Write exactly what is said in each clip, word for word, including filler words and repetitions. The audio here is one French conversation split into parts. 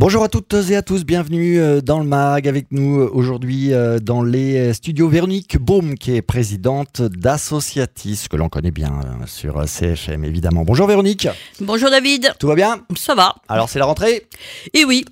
Bonjour à toutes et à tous, bienvenue dans le mag avec nous aujourd'hui dans les studios Véronique Baume qui est présidente d'Associatis, que l'on connaît bien sur C F M évidemment. Bonjour Véronique. Bonjour David. Tout va bien ? Ça va. Alors c'est la rentrée ? Eh oui.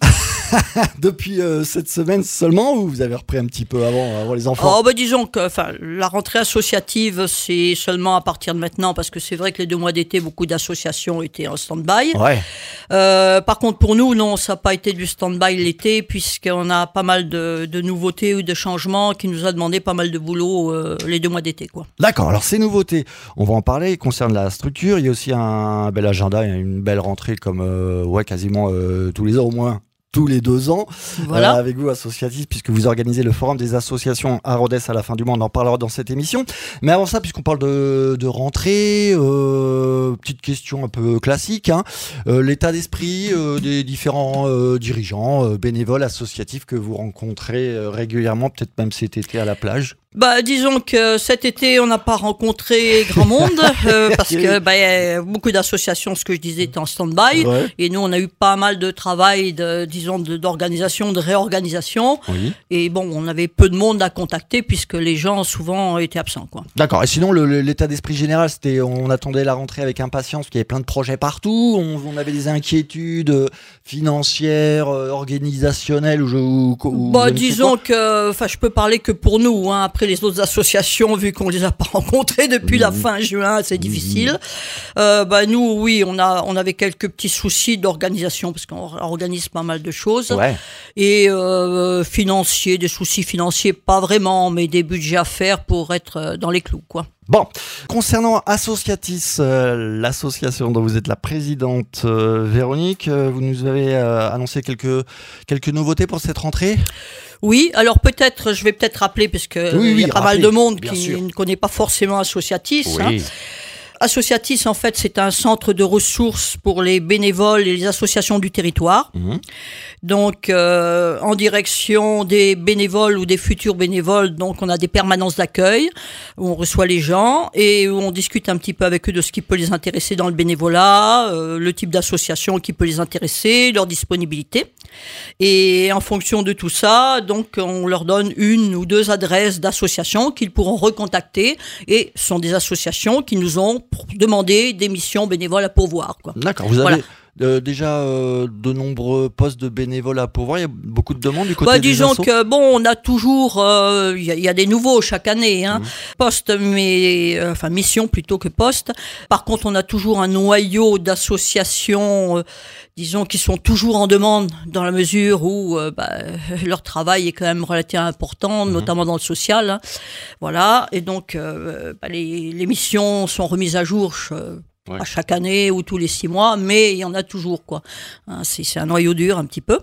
Depuis euh, cette semaine seulement ou vous avez repris un petit peu avant, avant les enfants ? Oh bah disons que enfin, la rentrée associative c'est seulement à partir de maintenant parce que c'est vrai que les deux mois d'été beaucoup d'associations étaient en stand-by. Ouais. Euh, par contre pour nous non, ça n'a pas été du stand-by l'été puisqu'on a pas mal de, de nouveautés ou de changements qui nous a demandé pas mal de boulot euh, les deux mois d'été quoi. D'accord, alors ces nouveautés, on va en parler, ils concernent la structure, il y a aussi un bel agenda, une belle rentrée comme euh, ouais, quasiment euh, tous les ans au moins. Tous les deux ans, voilà. euh, avec vous Associatis, puisque vous organisez le forum des associations à Rodez à la fin du mois, on en parlera dans cette émission. Mais avant ça, puisqu'on parle de, de rentrée, euh, petite question un peu classique, hein, euh, l'état d'esprit euh, des différents euh, dirigeants, euh, bénévoles, associatifs que vous rencontrez euh, régulièrement, peut-être même cet été à la plage. Bah, disons que cet été, on n'a pas rencontré grand monde euh, parce que bah, y a beaucoup d'associations, ce que je disais, étaient en stand-by. Ouais. Et nous, on a eu pas mal de travail, de, disons, de, d'organisation, de réorganisation. Oui. Et bon, on avait peu de monde à contacter puisque les gens souvent étaient absents, quoi. D'accord. Et sinon, le, le, l'état d'esprit général, c'était, on attendait la rentrée avec impatience, parce qu'il y avait plein de projets partout. On, on avait des inquiétudes financières, organisationnelles ou je, ou, ou bah, je disons que, enfin, je peux parler que pour nous, hein. Après les autres associations, vu qu'on les a pas rencontrées depuis mmh. la fin juin, c'est difficile. Mmh. Euh, bah nous, oui, on a, on avait quelques petits soucis d'organisation parce qu'on organise pas mal de choses. Ouais. Et euh, financiers, des soucis financiers, pas vraiment, mais des budgets à faire pour être dans les clous, quoi. Bon, concernant Associatis, euh, l'association dont vous êtes la présidente, euh, Véronique, euh, vous nous avez euh, annoncé quelques quelques nouveautés pour cette rentrée. Oui, alors peut-être, je vais peut-être rappeler, parce que oui, il oui, y a pas rappelez, mal de monde qui sûr. ne connaît pas forcément Associatis. Oui. Hein. Associatis, en fait, c'est un centre de ressources pour les bénévoles et les associations du territoire. Mmh. Donc, euh, en direction des bénévoles ou des futurs bénévoles, donc on a des permanences d'accueil où on reçoit les gens et où on discute un petit peu avec eux de ce qui peut les intéresser dans le bénévolat, euh, le type d'association qui peut les intéresser, leur disponibilité. Et en fonction de tout ça, donc on leur donne une ou deux adresses d'associations qu'ils pourront recontacter et ce sont des associations qui nous ont demandé des missions bénévoles à pourvoir, quoi. D'accord, vous avez... Voilà. Euh, déjà euh, de nombreux postes de bénévoles à pourvoir, il y a beaucoup de demandes du côté bah, des disons assos. que bon, on a toujours, il euh, y, y a des nouveaux chaque année, hein. Mmh. Postes, mais euh, enfin mission plutôt que postes. Par contre, on a toujours un noyau d'associations, euh, disons, qui sont toujours en demande dans la mesure où euh, bah, leur travail est quand même relativement important, mmh. notamment dans le social. Hein. Voilà, et donc euh, bah, les, les missions sont remises à jour. Je, Ouais. à chaque année ou tous les six mois, mais il y en a toujours, quoi. Hein, c'est, c'est un noyau dur un petit peu.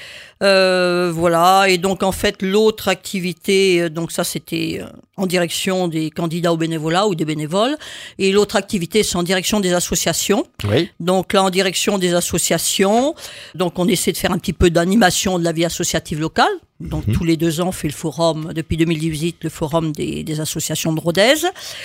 Euh, voilà, et donc en fait l'autre activité, donc ça c'était en direction des candidats au bénévolat ou des bénévoles, et l'autre activité c'est en direction des associations. Oui. Donc là en direction des associations, donc on essaie de faire un petit peu d'animation de la vie associative locale. Donc mmh. tous les deux ans on fait le forum, depuis deux mille dix-huit, le forum des, des associations de Rodez.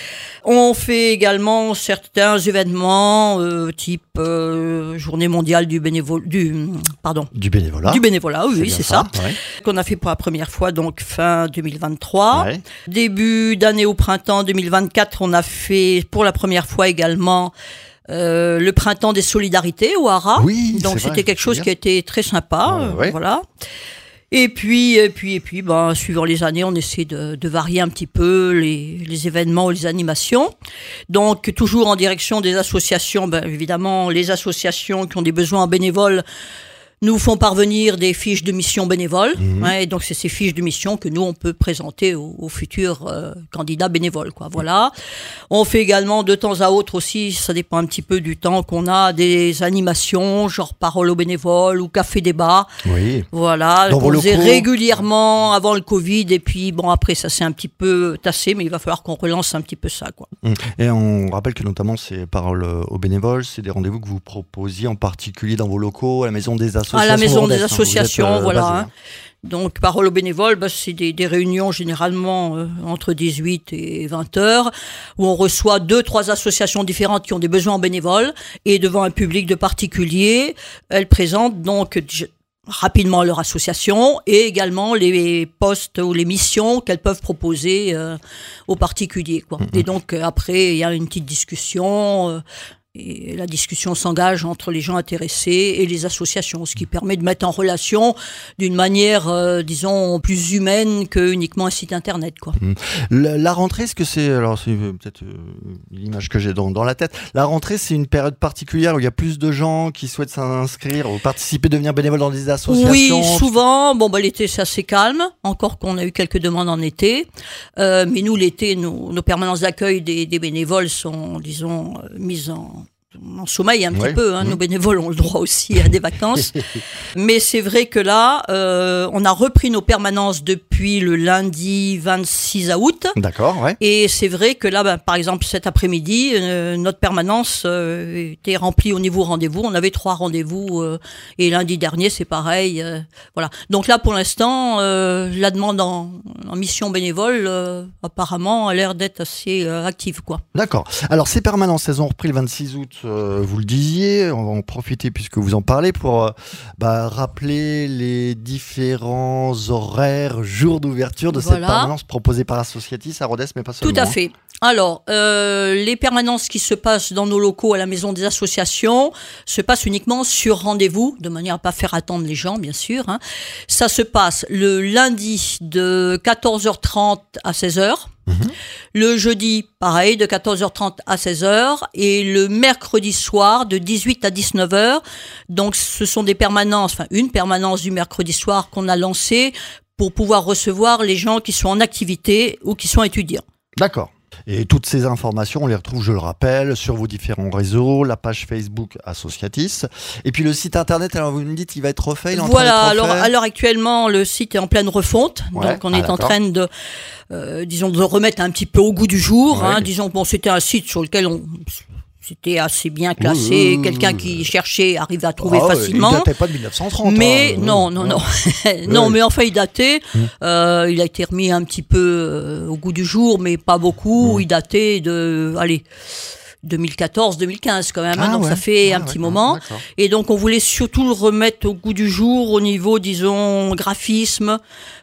On fait également certains événements euh, type euh, journée mondiale du bénévolat, du pardon, du bénévolat. Du bénévolat, oui, oui c'est ça. ça. Ouais. Qu'on a fait pour la première fois donc fin deux mille vingt-trois. Ouais. Début d'année au printemps deux mille vingt-quatre, on a fait pour la première fois également euh, le printemps des solidarités au Hara. Oui, donc c'est c'était vrai, quelque chose qui a été très sympa, ouais, euh, ouais. voilà. Et puis, et puis, et puis, ben, suivant les années, on essaie de, de varier un petit peu les, les événements ou les animations. Donc, toujours en direction des associations, ben, évidemment, les associations qui ont des besoins bénévoles nous font parvenir des fiches de mission bénévoles. Mmh. Hein, et donc, c'est ces fiches de mission que nous, on peut présenter aux, aux futurs euh, candidats bénévoles, quoi. Voilà. On fait également, de temps à autre aussi, ça dépend un petit peu du temps qu'on a, des animations, genre parole aux bénévoles ou café débat. Oui. Voilà. Dans on faisait locaux. régulièrement avant le Covid. Et puis, bon, après, ça s'est un petit peu tassé, mais il va falloir qu'on relance un petit peu ça, quoi. Et on rappelle que notamment, ces paroles aux bénévoles, c'est des rendez-vous que vous proposiez en particulier dans vos locaux, à la maison des associations. À la maison des hein, associations, êtes, euh, voilà. basé, Hein. hein. Donc, parole aux bénévoles, bah, c'est des, des réunions généralement euh, entre dix-huit et vingt heures, où on reçoit deux, trois associations différentes qui ont des besoins en bénévoles, et devant un public de particuliers, elles présentent donc rapidement leur association et également les postes ou les missions qu'elles peuvent proposer euh, aux particuliers, quoi. Mmh. Et donc euh, après il y a une petite discussion euh, et la discussion s'engage entre les gens intéressés et les associations, ce qui permet de mettre en relation d'une manière, euh, disons, plus humaine que uniquement un site internet, quoi. Mmh. La, la rentrée, est-ce que c'est, alors c'est peut-être euh, l'image que j'ai dans, dans la tête, la rentrée c'est une période particulière où il y a plus de gens qui souhaitent s'inscrire ou participer, devenir bénévoles dans des associations? Oui, souvent. Bon, bah, l'été c'est assez calme, encore qu'on a eu quelques demandes en été, euh, mais nous l'été, nos, nos permanences d'accueil des, des bénévoles sont, disons, euh, mises en en sommeil un petit oui. peu, hein. Mmh. Nos bénévoles ont le droit aussi à des vacances. Mais c'est vrai que là, euh, on a repris nos permanences depuis le lundi vingt-six août. D'accord, ouais. Et c'est vrai que là, ben, par exemple, cet après-midi, euh, notre permanence euh, était remplie au niveau rendez-vous. On avait trois rendez-vous euh, et lundi dernier, c'est pareil. Euh, voilà. Donc là, pour l'instant, euh, la demande en, en mission bénévole, euh, apparemment, a l'air d'être assez euh, active, quoi. D'accord. Alors, ces permanences, elles ont repris le vingt-six août. Euh, vous le disiez, on va en profiter puisque vous en parlez pour euh, bah, rappeler les différents horaires, jours d'ouverture de voilà. cette permanence proposée par Associatis à Rodez, mais pas seulement. Tout à fait. Alors, euh, les permanences qui se passent dans nos locaux à la Maison des Associations se passent uniquement sur rendez-vous, de manière à pas faire attendre les gens, bien sûr, hein. Ça se passe le lundi de quatorze heures trente à seize heures. Mmh. Le jeudi, pareil, de quatorze heures trente à seize heures. Et le mercredi soir, de dix-huit à dix-neuf heures. Donc, ce sont des permanences, enfin, une permanence du mercredi soir qu'on a lancée pour pouvoir recevoir les gens qui sont en activité ou qui sont étudiants. D'accord. Et toutes ces informations, on les retrouve, je le rappelle, sur vos différents réseaux, la page Facebook Associatis, et puis le site internet, alors vous me dites, il va être refait, il est en voilà, train d'être refait. alors, alors actuellement, le site est en pleine refonte, ouais, donc on ah, est d'accord. en train de, euh, disons, de remettre un petit peu au goût du jour, ouais. hein, disons, bon, c'était un site sur lequel on... C'était assez bien classé. Oui, oui, quelqu'un oui, oui. qui cherchait arrivait à trouver ah, facilement. Il datait pas de mille neuf cent trente. Mais hein, non, non, non, non. non, mais enfin, il datait. Mmh. Euh, il a été remis un petit peu euh, au goût du jour, mais pas beaucoup. Mmh. Il datait de, allez, deux mille quatorze deux mille quinze quand même. Ah, hein, donc ouais. ça fait ah, un ouais, petit ouais, moment. Ouais, et donc on voulait surtout le remettre au goût du jour au niveau, disons, graphisme,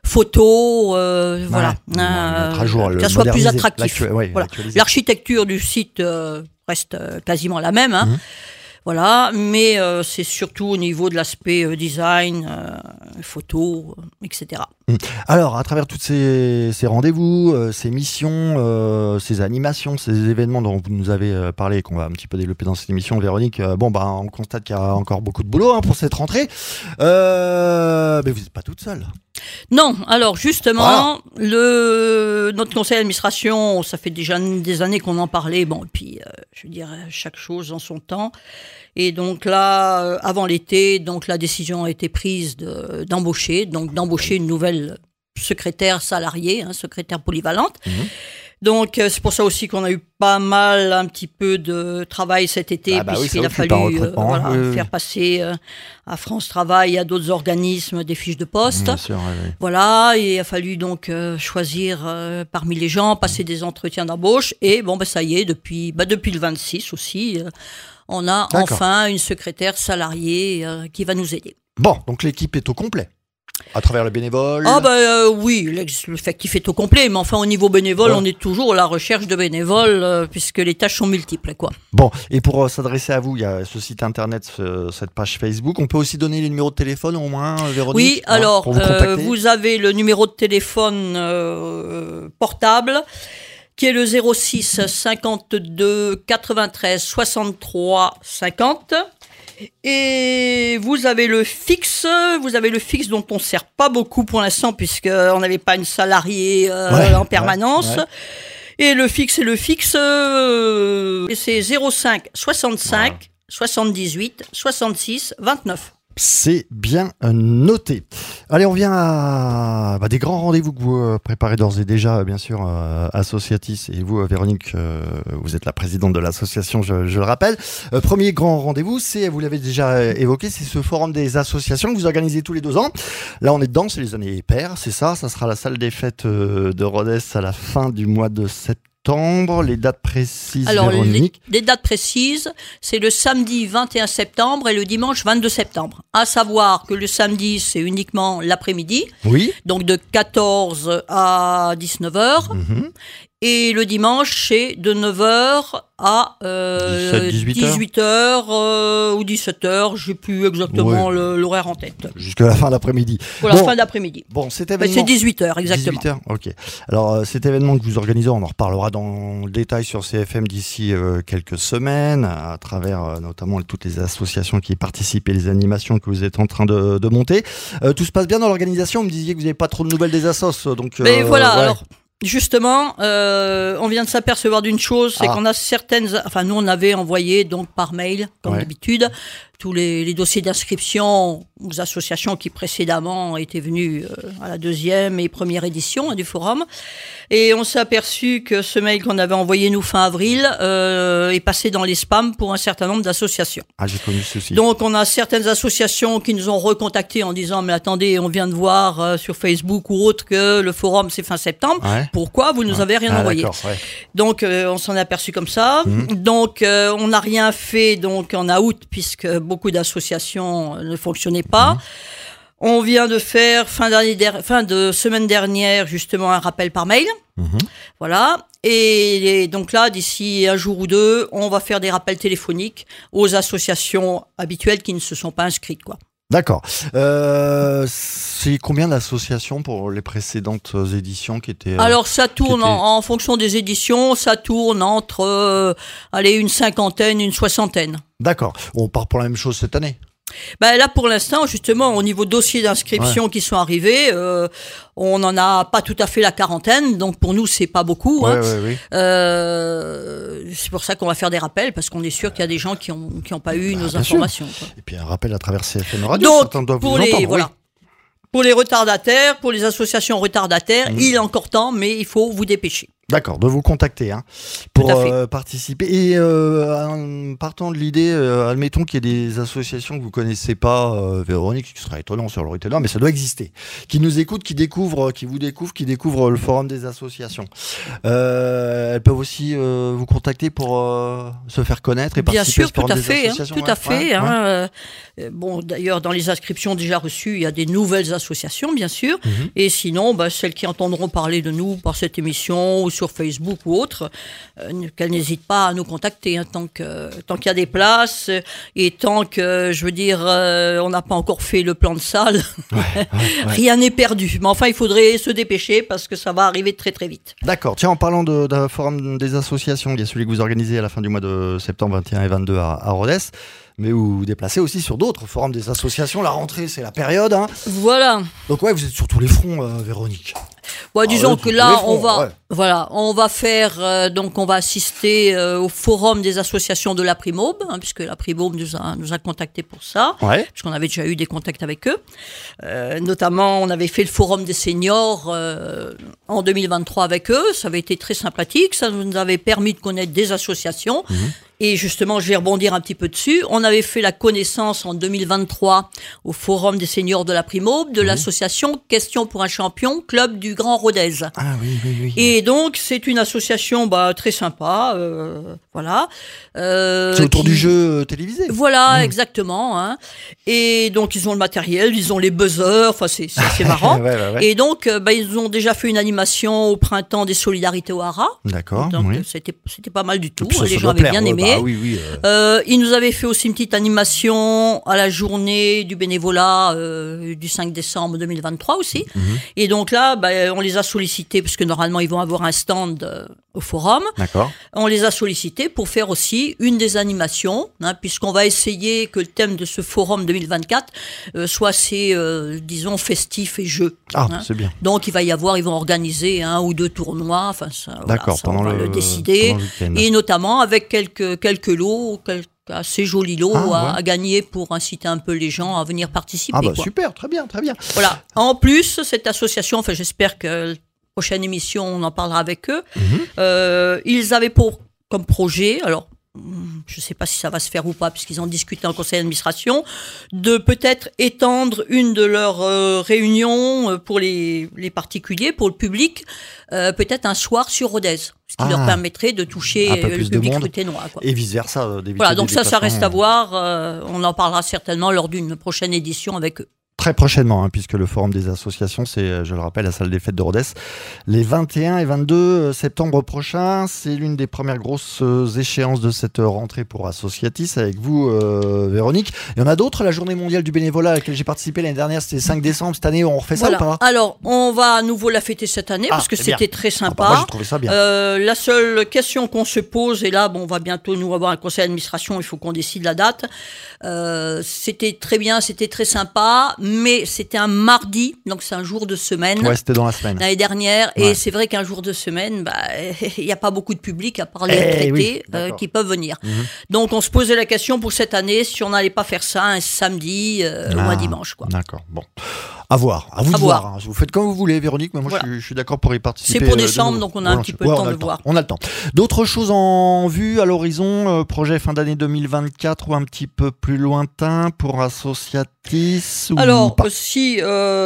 photo, euh, ouais, voilà. Euh, à jour, que ça soit plus attractif. Ouais, voilà. L'architecture du site. Euh, reste quasiment la même, hein. Mmh. Voilà, mais euh, c'est surtout au niveau de l'aspect euh, design, euh, photo, euh, et cetera. Mmh. Alors, à travers tous ces, ces rendez-vous, euh, ces missions, euh, ces animations, ces événements dont vous nous avez euh, parlé, qu'on va un petit peu développer dans cette émission, Véronique, euh, bon, bah, on constate qu'il y a encore beaucoup de boulot hein, pour cette rentrée. Euh, mais vous n'êtes pas toute seule. Non, alors justement, voilà. le notre conseil d'administration, ça fait déjà des années qu'on en parlait, bon, et puis euh, je veux dire, chaque chose en son temps. Et donc là, euh, avant l'été, donc la décision a été prise de, d'embaucher, donc d'embaucher une nouvelle secrétaire salariée, hein, secrétaire polyvalente. Mmh. Donc euh, c'est pour ça aussi qu'on a eu pas mal un petit peu de travail cet été, ah bah puisqu'il oui, a fallu euh, voilà, oui, oui. faire passer euh, à France Travail et à d'autres organismes des fiches de poste. Bien sûr, oui, oui. Voilà, et il a fallu donc euh, choisir euh, parmi les gens, passer des entretiens d'embauche. Et bon, bah, ça y est, depuis, bah, depuis le vingt-six aussi, euh, on a D'accord. enfin une secrétaire salariée euh, qui va nous aider. Bon, donc l'équipe est au complet. À travers le bénévole. Ah bah euh, oui, l'effectif est au complet, mais enfin au niveau bénévole, ouais. on est toujours à la recherche de bénévoles euh, puisque les tâches sont multiples, quoi. Bon, et pour euh, s'adresser à vous, il y a ce site internet, ce, cette page Facebook. On peut aussi donner les numéros de téléphone au moins, Véronique. Oui, hein, alors vous, euh, vous avez le numéro de téléphone euh, portable qui est le zéro six cinquante-deux quatre-vingt-treize soixante-trois cinquante. Et vous avez le fixe, vous avez le fixe dont on ne sert pas beaucoup pour l'instant puisqu'on n'avait pas une salariée euh, ouais, en permanence. Ouais, ouais. Et le fixe, c'est le fixe, euh, c'est zéro cinq soixante-cinq ouais. soixante-dix-huit soixante-six vingt-neuf. C'est bien noté. Allez, on vient à bah, des grands rendez-vous que vous euh, préparez d'ores et déjà, bien sûr, euh, Associatis. Et vous, euh, Véronique, euh, vous êtes la présidente de l'association, je, je le rappelle. Euh, premier grand rendez-vous, c'est, vous l'avez déjà euh, évoqué, c'est ce forum des associations que vous organisez tous les deux ans. Là, on est dedans, c'est les années paires, c'est ça. Ça sera la salle des fêtes euh, de Rodez à la fin du mois de septembre. septembre. Les dates précises, Alors, Véronique. les, les dates précises, c'est le samedi vingt et un septembre et le dimanche vingt-deux septembre. À savoir que le samedi, c'est uniquement l'après-midi. Oui. Donc de quatorze à dix-neuf heures. Mm-hmm. Et le dimanche, c'est de neuf heures à euh, dix-huit heures euh, ou dix-sept heures. Je n'ai plus exactement ouais. le, l'horaire en tête. Jusqu'à la fin d'après-midi. Pour bon, la fin d'après-midi. Bon, cet événement... C'est dix-huit heures, exactement. dix-huit heures, ok. Alors, cet événement que vous organisez, on en reparlera dans le détail sur C F M d'ici euh, quelques semaines, à travers euh, notamment toutes les associations qui y participent et les animations que vous êtes en train de, de monter. Euh, tout se passe bien dans l'organisation. Vous me disiez que vous n'avez pas trop de nouvelles des assos. Donc, Mais euh, voilà, ouais. alors... Justement, euh, on vient de s'apercevoir d'une chose, c'est ah. qu'on a certaines... Enfin, nous, on avait envoyé donc par mail, comme ouais. d'habitude, tous les, les dossiers d'inscription aux associations qui précédemment étaient venues euh, à la deuxième et première édition hein, du forum. Et on s'est aperçu que ce mail qu'on avait envoyé nous fin avril euh, est passé dans les spams pour un certain nombre d'associations. Ah, j'ai connu ceci. Donc, on a certaines associations qui nous ont recontactés en disant « Mais attendez, on vient de voir euh, sur Facebook ou autre que le forum, c'est fin septembre. Ouais. Pourquoi vous nous ouais. avez rien ah, envoyé ?» ouais. Donc, euh, on s'en est aperçu comme ça. Mmh. Donc, euh, on n'a rien fait donc en août puisque beaucoup d'associations ne fonctionnaient pas. Mmh. On vient de faire fin, der- fin de semaine dernière justement un rappel par mail. Mmh. Voilà. Et, et donc là, d'ici un jour ou deux, on va faire des rappels téléphoniques aux associations habituelles qui ne se sont pas inscrites, quoi. D'accord. Euh, c'est combien d'associations pour les précédentes éditions qui étaient... Euh, Alors ça tourne étaient... en, en fonction des éditions, ça tourne entre euh, allez, une cinquantaine, une soixantaine. D'accord. On part pour la même chose cette année ? Ben là, pour l'instant, justement, au niveau dossiers d'inscription ouais. qui sont arrivés, euh, on n'en a pas tout à fait la quarantaine, donc pour nous, c'est pas beaucoup. Ouais, hein. ouais, ouais. Euh, c'est pour ça qu'on va faire des rappels, parce qu'on est sûr qu'il y a des gens qui ont qui ont pas eu bah, nos informations. Quoi. Et puis un rappel à travers C F M Radio. Donc, pour les entendre, voilà. Oui. Pour les retardataires, pour les associations retardataires, mmh. il est encore temps, mais il faut vous dépêcher. D'accord, de vous contacter hein, pour euh, participer. Et euh, partant de l'idée, euh, admettons qu'il y ait des associations que vous connaissez pas, euh, Véronique, ce serait étonnant sur le retailer, mais ça doit exister, qui nous écoutent, qui découvrent, qui vous découvrent, qui découvrent le forum des associations. Euh, elles peuvent aussi euh, vous contacter pour euh, se faire connaître et Bien participer sûr, au forum tout à des fait, associations. Hein, tout ouais, à fait. ouais, hein, ouais. euh, bon, d'ailleurs, dans les inscriptions déjà reçues, il y a des nouvelles associations, bien sûr. Mm-hmm. Et sinon, bah, celles qui entendront parler de nous par cette émission ou sur Facebook ou autres, euh, qu'elles n'hésitent pas à nous contacter hein, tant que tant qu'il y a des places et tant que je veux dire euh, on n'a pas encore fait le plan de salle, ouais, ouais, ouais. rien n'est perdu. Mais enfin, il faudrait se dépêcher parce que ça va arriver très très vite. D'accord. Tiens, en parlant de, d'un forum des associations, il y a celui que vous organisez à la fin du mois de septembre vingt et un et vingt-deux à, à Rodez. Mais vous vous déplacez aussi sur d'autres forums des associations. La rentrée, c'est la période. Hein. Voilà. Donc ouais, vous êtes sur tous les fronts, euh, Véronique. Bon, ah, disons ouais, que là, fronts, on va, ouais. voilà, on va faire, euh, donc on va assister euh, au forum des associations de l'April-Aube, hein, puisque l'April-Aube nous a, nous a contactés pour ça, ouais. puisqu'on avait déjà eu des contacts avec eux. Euh, notamment, on avait fait le forum des seniors euh, en deux mille vingt-trois avec eux. Ça avait été très sympathique. Ça nous avait permis de connaître des associations. Mmh. Et justement, je vais rebondir un petit peu dessus. On avait fait la connaissance en deux mille vingt-trois au Forum des seniors de l'April-Aube de oui. l'association Question pour un champion, club du Grand Rodez. Ah oui, oui, oui. Et donc, c'est une association bah, très sympa, euh, voilà. Euh, c'est autour qui... du jeu télévisé. Voilà, mmh. exactement. Hein. Et donc, ils ont le matériel, ils ont les buzzers, enfin, c'est, c'est, c'est marrant. ouais, ouais, ouais. Et donc, bah, ils ont déjà fait une animation au printemps des solidarités au Hara. D'accord. Donc, oui. c'était, c'était pas mal du tout. Ça, les ça gens avaient plaire, bien ouais, aimé. Bah, oui, oui, euh... Euh, il nous avait fait aussi une petite animation à la journée du bénévolat euh, du cinq décembre deux mille vingt-trois aussi. Mm-hmm. Et donc là, bah, on les a sollicités parce que normalement ils vont avoir un stand euh, au forum. D'accord. On les a sollicités pour faire aussi une des animations, hein, puisqu'on va essayer que le thème de ce forum deux mille vingt-quatre euh, soit assez, euh, disons, festif et jeu. Ah, hein. C'est bien. Donc il va y avoir, ils vont organiser un ou deux tournois. Enfin, ça, D'accord. Voilà, ça, on va le, le décider. Le et notamment avec quelques quelques lots, quelques assez jolis lots ah, à, ouais. à gagner pour inciter un peu les gens à venir participer. Ah bah quoi. Super, très bien, très bien. Voilà. En plus, cette association, enfin j'espère que la prochaine émission on en parlera avec eux. Mm-hmm. Euh, ils avaient pour comme projet, alors je ne sais pas si ça va se faire ou pas, puisqu'ils en discutent en conseil d'administration, de peut-être étendre une de leurs euh, réunions pour les, les particuliers, pour le public, euh, peut-être un soir sur Rodez, ce qui Ah. leur permettrait de toucher Un peu le plus de public monde. ruténois, quoi. Et vice-versa, d'éviter Voilà, des donc ça, ça reste à déplacements. voir. Euh, on en parlera certainement lors d'une prochaine édition avec eux. Très prochainement, hein, puisque le forum des associations, c'est, je le rappelle, la salle des fêtes de Rodez, les vingt et un et vingt-deux septembre prochains. C'est l'une des premières grosses échéances de cette rentrée pour Associatis, avec vous, euh, Véronique. Il y en a d'autres, la journée mondiale du bénévolat à laquelle j'ai participé l'année dernière, c'était le cinq décembre. Cette année, on refait Voilà. ça ou pas? Alors, on va à nouveau la fêter cette année, Ah, parce que c'est bien. c'était très Ah, sympa. bah, moi, j'ai trouvé ça bien. Euh, la seule question qu'on se pose, et là, bon, on va bientôt nous avoir un conseil d'administration, il faut qu'on décide la date. Euh, c'était très bien, c'était très sympa, mais c'était un mardi, donc c'est un jour de semaine. Ouais, c'était dans la semaine. L'année dernière, Ouais. et c'est vrai qu'un jour de semaine, bah, il n'y a pas beaucoup de public à part les Eh retraités oui, euh, d'accord. qui peuvent venir. Mhm. Donc on se posait la question pour cette année si on n'allait pas faire ça un samedi euh, ou Ah, un dimanche, quoi. D'accord, bon. À voir, à vous À de voir. voir. hein. Vous faites comme vous voulez, Véronique, mais moi Voilà. je, suis, je suis d'accord pour y participer. C'est pour euh, de décembre, nouveau. donc on a un petit peu le Ouais, temps on a de voir. On a le temps. D'autres choses en vue à l'horizon, euh, projet fin d'année deux mille vingt-quatre ou un petit peu plus lointain pour Associatis ou Alors, pas? si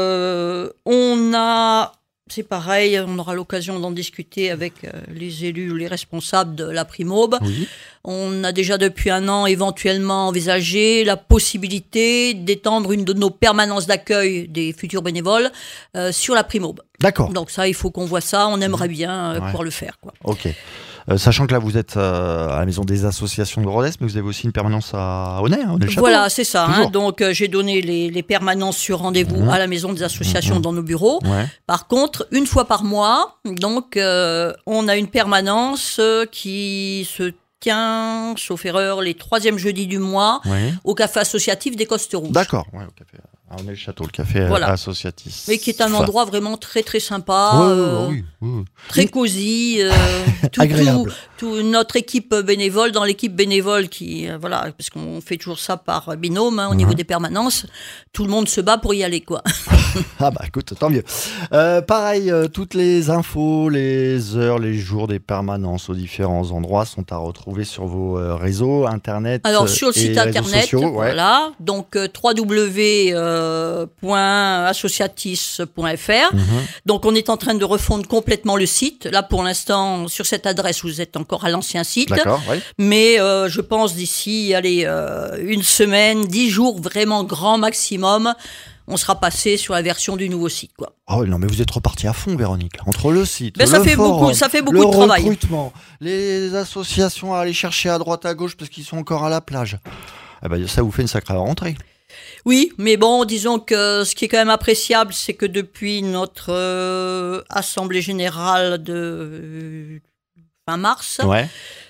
euh, on a, c'est pareil, on aura l'occasion d'en discuter avec euh, les élus ou les responsables de la Primaube. Oui. On a déjà depuis un an éventuellement envisagé la possibilité d'étendre une de nos permanences d'accueil des futurs bénévoles euh, sur la Primaube. D'accord. Donc ça, il faut qu'on voit ça, on aimerait bien euh, Ouais. pouvoir le faire, quoi. Ok. Euh, sachant que là, vous êtes euh, à la maison des associations de Rodez, mais vous avez aussi une permanence à Honnay, hein, Honnay-le-Château. Voilà, c'est ça. Hein. Toujours. Donc euh, j'ai donné les, les permanences sur rendez-vous Mmh. à la maison des associations Mmh. dans nos bureaux. Ouais. Par contre, une fois par mois, donc euh, on a une permanence euh, qui se tient, sauf erreur, les troisièmes jeudis du mois Ouais. au café associatif des Costes Rouges. D'accord. Ouais, au café. À Honnay-le-Château, le café Voilà. euh, Associatis. Et qui est un endroit vraiment très très sympa, Ouais, ouais, euh, oui, oui. très cosy, euh, tout, Agréable. tout, tout notre équipe bénévole, dans l'équipe bénévole qui, euh, voilà, parce qu'on fait toujours ça par binôme hein, au Mhm. niveau des permanences, tout le monde se bat pour y aller, quoi. Ah bah écoute, tant mieux. Euh, pareil, euh, toutes les infos, les heures, les jours des permanences aux différents endroits sont à retrouver sur vos euh, réseaux, internet. Alors euh, sur le et site réseaux internet, sociaux, ouais. voilà, donc euh, w w w point associatis point f r. Mhm. Donc on est en train de refondre complètement le site. Là pour l'instant, sur cette adresse, vous êtes encore à l'ancien site. D'accord, oui. Mais euh, je pense d'ici, allez, euh, une semaine, dix jours, vraiment grand maximum, on sera passé sur la version du nouveau site, quoi. Ah ouais, non, mais vous êtes reparti à fond, Véronique. Entre le site, Ben, le ça fait forum, beaucoup- ça fait beaucoup le de travail. recrutement, les associations à aller chercher à droite à gauche parce qu'ils sont encore à la plage. Eh ben, ça vous fait une sacrée rentrée. Oui, mais bon, disons que ce qui est quand même appréciable, c'est que depuis notre euh, assemblée générale de euh, fin mars, Ouais.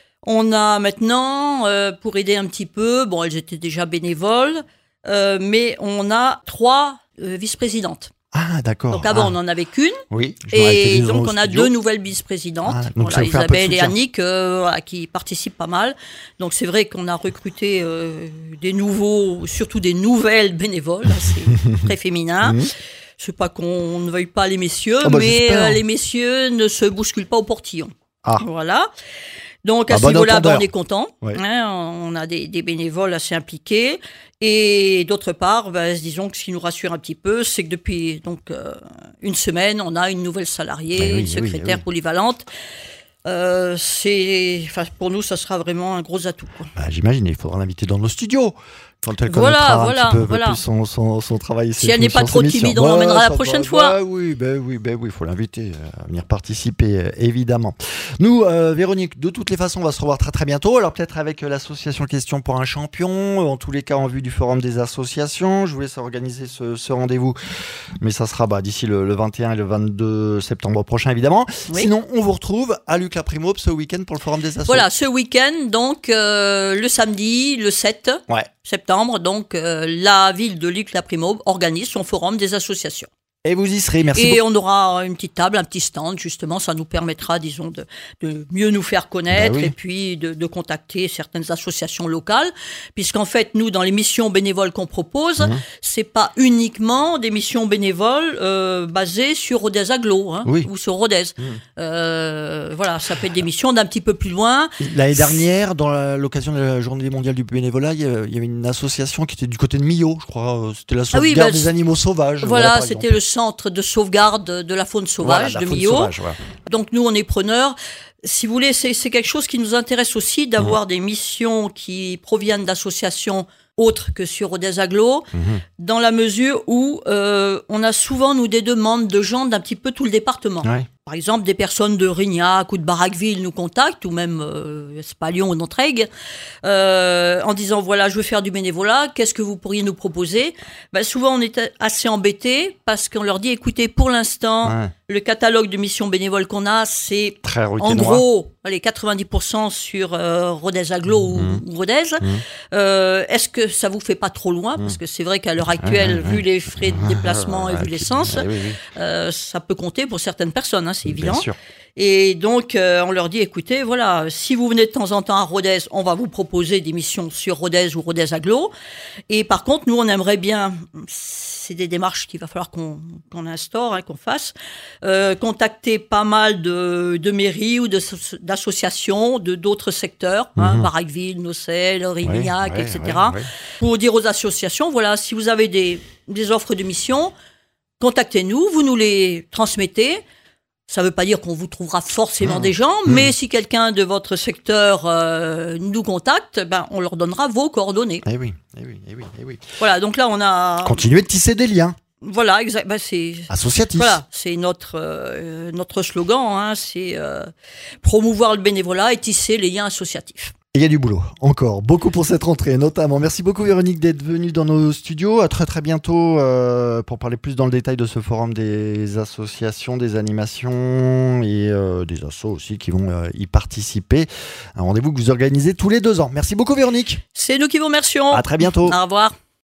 on a maintenant, euh, pour aider un petit peu, bon, elles étaient déjà bénévoles, euh, mais on a trois euh, vice-présidentes. Ah, d'accord. Donc avant, Ah, on n'en avait qu'une. oui. je m'aurais été Et dit dans donc, le on a studio. deux nouvelles vice-présidentes, Ah, donc ça voilà, vous fait un peu de Isabelle et soutien. Annick, euh, voilà, qui participent pas mal. Donc, c'est vrai qu'on a recruté euh, des nouveaux, surtout des nouvelles bénévoles, hein, c'est très féminin. Mhm. C'est pas qu'on ne veuille pas les messieurs, Ah bah, mais j'espère. euh, les messieurs ne se bousculent pas au portillon. Ah. Voilà. Donc, à À ce bon niveau-là, ben, entendeur. on est content. Ouais. Hein, on a des, des bénévoles assez impliqués. Et d'autre part, ben, disons que ce qui nous rassure un petit peu, c'est que depuis donc euh, une semaine, on a une nouvelle salariée, Eh oui, une eh oui, secrétaire eh oui. polyvalente. Euh, c'est, enfin, pour nous, ça sera vraiment un gros atout, quoi. Bah, j'imagine, il faudra l'inviter dans nos studios. Quand elle Voilà, connaîtra voilà, un petit peu voilà. plus son, son, son travail. et Si ses elle n'est pas fonctions, trop ses missions. timide, on l'emmènera la ça prochaine va, fois. bah oui, ben oui, ben oui, il faut l'inviter euh, à venir participer, euh, évidemment. Nous, euh, Véronique, de toutes les façons, on va se revoir très très bientôt. Alors peut-être avec euh, l'association Question pour un champion, en tous les cas en vue du forum des associations. Je vous laisse organiser ce, ce rendez-vous, mais ça sera bah, d'ici le, le vingt et un et le vingt-deux septembre prochain, évidemment. Oui. Sinon, on vous retrouve à Luc La Primaube ce week-end pour le forum des associations. Voilà, ce week-end, donc euh, le samedi, le sept Ouais. septembre, donc euh, la ville de Luc-la-Primaube organise son forum des associations. Et vous y serez, merci Et beaucoup. on aura une petite table, un petit stand, justement, ça nous permettra, disons, de, de mieux nous faire connaître Bah oui. et puis de, de contacter certaines associations locales, puisqu'en fait, nous, dans les missions bénévoles qu'on propose, mmh. c'est pas uniquement des missions bénévoles euh, basées sur Rodez Agglo, hein, oui. ou sur Rodez. Mmh. Euh, voilà, ça peut être des missions d'un petit peu plus loin. L'année dernière, dans la, l'occasion de la Journée mondiale du bénévolat, il y avait une association qui était du côté de Millau, je crois, c'était la sauvegarde ah oui, bah, des animaux sauvages. Voilà, voilà c'était le centre de sauvegarde de la faune sauvage voilà, de Millau. Voilà. Donc nous, on est preneurs. Si vous voulez, c'est, c'est quelque chose qui nous intéresse aussi d'avoir mmh. des missions qui proviennent d'associations autres que sur Rodez Agglo, mmh. dans la mesure où euh, on a souvent, nous, des demandes de gens d'un petit peu tout le département. Ouais. Par exemple, des personnes de Rignac ou de Baraqueville nous contactent, ou même euh, Espalion ou d'Entraigues, euh, en disant, voilà, je veux faire du bénévolat, qu'est-ce que vous pourriez nous proposer ? Ben, souvent, on est assez embêtés parce qu'on leur dit, écoutez, pour l'instant, ouais. le catalogue de missions bénévoles qu'on a, c'est très en gros, allez, quatre-vingt-dix pour cent sur euh, Rodez Agglo mmh. ou, ou Rodez. Mmh. Euh, est-ce que ça vous fait pas trop loin ? Mmh. Parce que c'est vrai qu'à l'heure actuelle, mmh. vu les frais de déplacement et vu l'essence, oui, oui. Euh, ça peut compter pour certaines personnes, hein, c'est évident. Bien sûr. Et donc, euh, on leur dit, écoutez, voilà, si vous venez de temps en temps à Rodez, on va vous proposer des missions sur Rodez ou Rodez Agglo. Et par contre, nous, on aimerait bien, c'est des démarches qu'il va falloir qu'on, qu'on instaure, hein, qu'on fasse, euh, contacter pas mal de, de mairies ou de, d'associations de d'autres secteurs, mmh. hein, Baraqueville, Nocel, Rignac, ouais, ouais, et cetera, ouais, ouais. pour dire aux associations, voilà, si vous avez des, des offres de missions, contactez-nous, vous nous les transmettez. Ça ne veut pas dire qu'on vous trouvera forcément mmh. des gens, mmh. mais si quelqu'un de votre secteur euh, nous contacte, ben, on leur donnera vos coordonnées. Eh oui, eh oui, eh oui, eh oui. Voilà, donc là, on a... Continuer de tisser des liens. Voilà, exact. Ben, c'est... Associatif. Voilà, c'est notre, euh, notre slogan, hein, c'est euh, promouvoir le bénévolat et tisser les liens associatifs. Il y a du boulot, encore, beaucoup pour cette rentrée, notamment. Merci beaucoup Véronique d'être venue dans nos studios. À très très bientôt euh, pour parler plus dans le détail de ce forum des associations, des animations et euh, des assos aussi qui vont euh, y participer. Un rendez-vous que vous organisez tous les deux ans. Merci beaucoup Véronique. C'est nous qui vous remercions. À très bientôt. Au revoir.